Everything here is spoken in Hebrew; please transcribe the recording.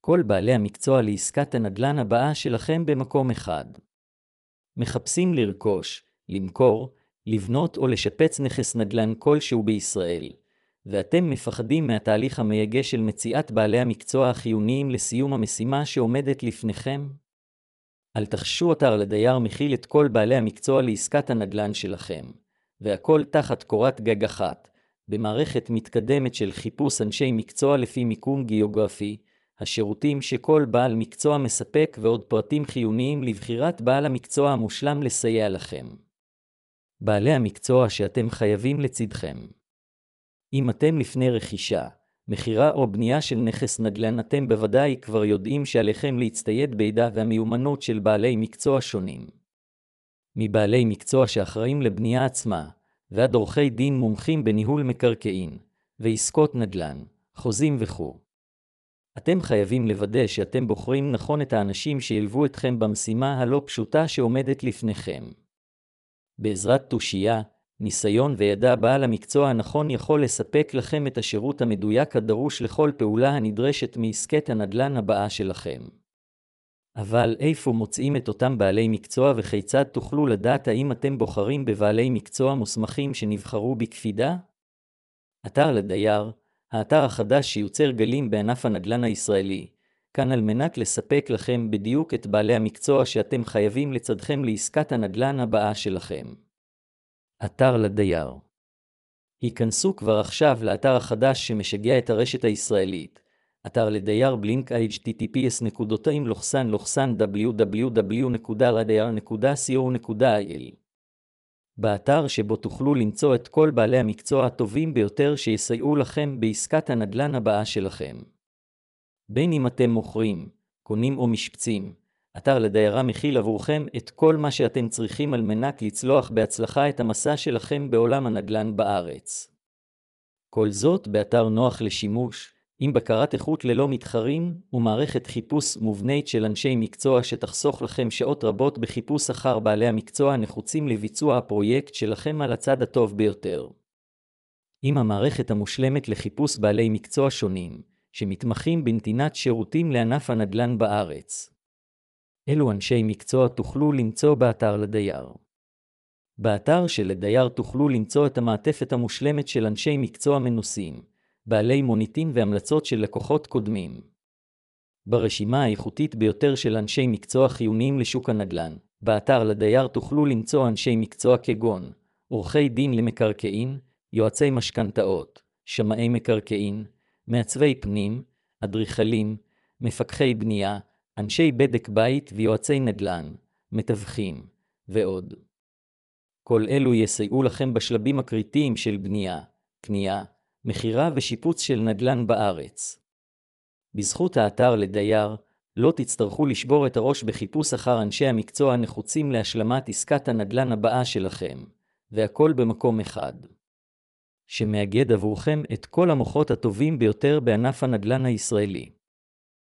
כל בעלי המקצוע לעסקת הנדל"ן הבאה שלכם במקום אחד. מחפשים לרכוש, למכור, לבנות או לשפץ נכס נדל"ן כלשהו בישראל, ואתם מפחדים מהתהליך המייגע של מציאת בעלי המקצוע החיוניים לסיום המשימה שעומדת לפניכם? אל תחשו, אתר לדייר מכיל את כל בעלי המקצוע לעסקת הנדל"ן שלכם, והכל תחת קורת גג אחת, במערכת מתקדמת של חיפוש אנשי מקצוע לפי מיקום גיאוגרפי, השירותים שכל בעל מקצוע מספק ועוד פרטים חיוניים לבחירת בעל המקצוע המושלם לסייע לכם. בעלי המקצוע שאתם חייבים לצדכם. אם אתם לפני רכישה, מחירה או בנייה של נכס נדל"ן, אתם בוודאי כבר יודעים שעליכם להצטייד בידע והמיומנות של בעלי מקצוע שונים. מבעלי מקצוע שאחראים לבנייה עצמה, ועד עורכי דין מומחים בניהול מקרקעין, ועסקות נדל"ן, חוזים וכו'. אתם חייבים לוודא שאתם בוחרים נכון את האנשים שילוו אתכם במשימה הלא פשוטה שעומדת לפניכם. בעזרת תושייה, ניסיון וידע, בעל המקצוע הנכון יכול לספק לכם את השירות המדויק הדרוש לכל פעולה הנדרשת מעסקת הנדל"ן הבאה שלכם. אבל איפה מוצאים את אותם בעלי מקצוע, וכיצד תוכלו לדעת האם אתם בוחרים בבעלי מקצוע מוסמכים שנבחרו בקפידה? אתר לדייר, האתר החדש שיוצר גלים בענף הנדל"ן הישראלי, כאן על מנת לספק לכם בדיוק את בעלי המקצוע שאתם חייבים לצדכם לעסקת הנדל"ן הבאה שלכם. אתר לדייר. היכנסו כבר עכשיו לאתר החדש שמשגע את הרשת הישראלית, אתר לדייר בלינק https://www.ladiar.co.il, באתר שבו תוכלו למצוא את כל בעלי המקצוע הטובים ביותר שיסייעו לכם בעסקת הנדל"ן הבאה שלכם. בין אם אתם מוכרים, קונים או משפצים, אתר לדייר מכיל עבורכם את כל מה שאתם צריכים על מנת לצלוח בהצלחה את המסע שלכם בעולם הנדל"ן בארץ. כל זאת באתר נוח לשימוש, עם בקרת איכות ללא מתחרים, ומערכת חיפוש מובנית של אנשי מקצוע שתחסוך לכם שעות רבות בחיפוש אחר בעלי המקצוע הנחוצים לביצוע הפרויקט שלכם על הצד הטוב ביותר. עם המערכת המושלמת לחיפוש בעלי מקצוע שונים, שמתמחים בנתינת שירותים לענף הנדל"ן בארץ. אלו אנשי מקצוע תוכלו למצוא באתר לדייר. באתר של לדייר תוכלו למצוא את המעטפת המושלמת של אנשי מקצוע מנוסים, בעלי מוניטין והמלצות של לקוחות קודמים. ברשימה האיכותית ביותר של אנשי מקצוע חיוניים לשוק הנדל"ן, באתר לדייר תוכלו למצוא אנשי מקצוע כגון עורכי דין למקרקעין, יועצי משכנתאות, שמאי מקרקעין, מעצבי פנים, אדריכלים, מפקחי בנייה, אנשי בדק בית ויועצי נדל"ן, מתווכים, ועוד. כל אלו יסייעו לכם בשלבים הקריטיים של בנייה, קנייה, מחירה ושיפוץ של נדל"ן בארץ. בזכות האתר לדייר, לא תצטרכו לשבור את הראש בחיפוש אחר אנשי המקצוע הנחוצים להשלמת עסקת הנדל"ן הבאה שלכם, והכל במקום אחד, שמאגד עבורכם את כל המוחות הטובים ביותר בענף הנדל"ן הישראלי.